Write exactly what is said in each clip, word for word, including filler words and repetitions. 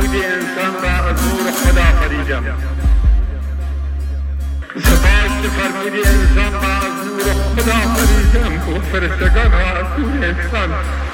فرمودی انسان را از نور خدا آفریدم. سپاس که فرمودی انسان را از نور خدا آفریدم و فرشتگان را از نور انسان.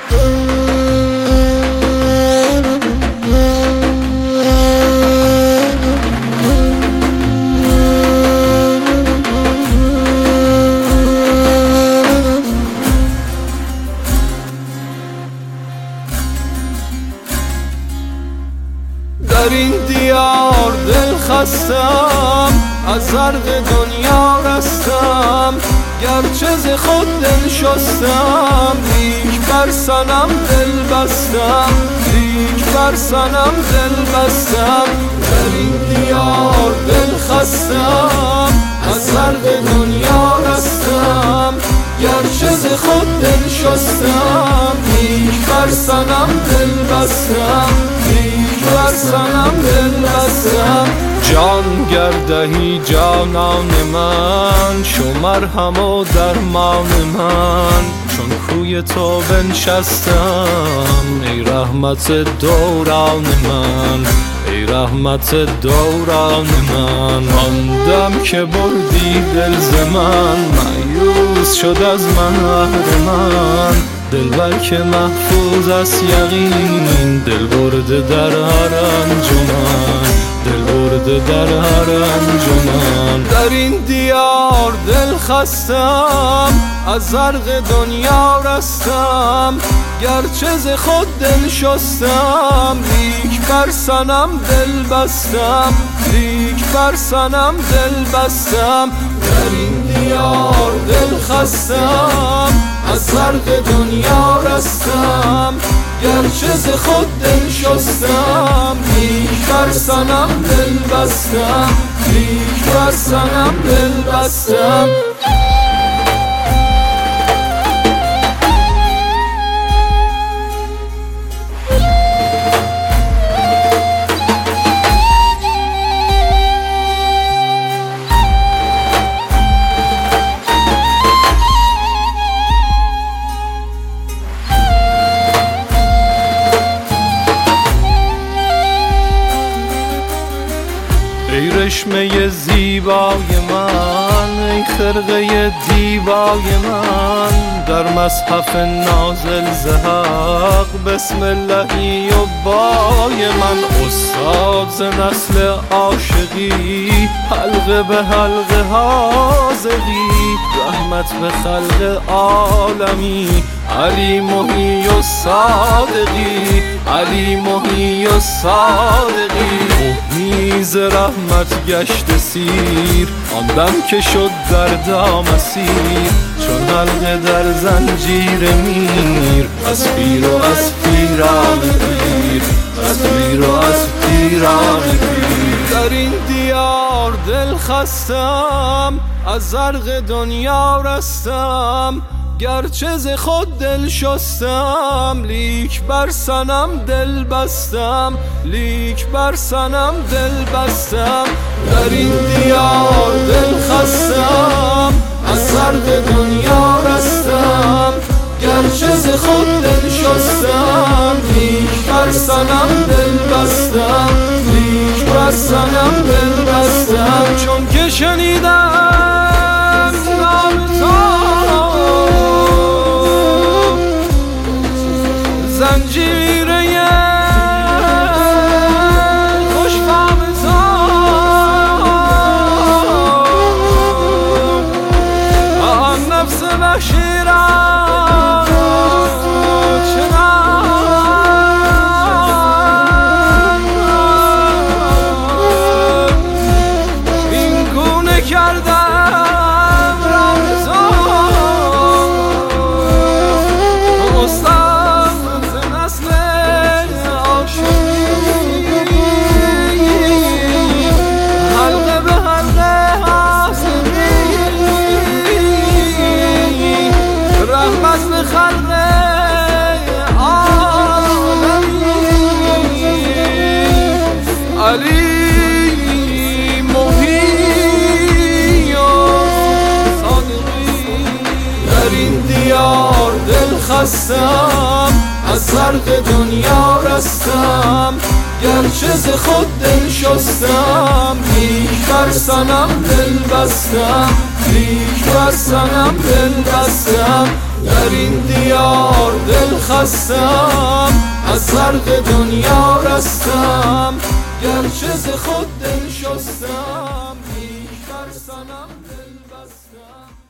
در این دیار دل خستم، از زرق دنیا رستم، گرچه ز خود دل شستم، لیک بر صنم دل بستم، لیک بر صنم دل بستم. در این دیار دل خستم، از زرق دنیا رستم، گرچه ز خود دل شستم، لیک بر صنم دل بستم، لیک بر صنم دل بستم. جان گردهی جانان من، شو مرهم و درمان من، چون کوی تو بنشستم، ای رحمت دوران من، ای رحمت دوران من. ماندم که بردی دل ز من، مایوس شد از من قهر من، دلبر که محفوظ است یقین، دل برده در هر انجمن، دل برده در هر انجمن. در این دیار دل خستم، از زرق دنیا رستم، گرچه ز خود دل شستم، لیک بر صنم دل بستم، لیک بر صنم دل بستم. در این دیار دل خستم، از زرق دنیا رستم، گرچه ز خود دل شستم، لیک بر صنم دل بستم، لیک بر صنم دل بستم. ای رشمه زیبای من، ای خرقه دیبای من، در مصحف نازل ز حق بسم اللهی و بای من. استاد ز نسل عاشقی، حلقه به حلقه حاذقی، رحمت به خلق عالمی، علی محی و صادقی، علی محی و صادقی. میز رحمت گشت سیر، آن دم که شد در دام اسیر، چون حلقه در زنجیر میر، از پیر و از پیران پیر، از پیر و از پیران پیر. در این دیار دل خستم، از زرق دنیا رستم، گرچه ز خود دل شستم، لیک بر صنم دل بستم، لیک بر صنم دل بستم. در این دیار دل خستم، از زرق دنیا رستم، گرچه ز خود دل شستم، لیک بر صنم دل بستم، لیک بر صنم دل بستم. چون که شنیدم نام تو، زنجیره خوشقام تو، آن نفس وحشی را چنان این گونه کردم رمزان. علی محی و صادقی. در این دیار دل خستم، از زرق دنیا رستم، گرچه ز خود دل شستم، لیک بر صنم دل بستم، لیک بر صنم دل بستم. در این دیار دل خستم، از زرق دنیا رستم، گرچه ز خود دل شستم، لیک بر صنم دل بستم.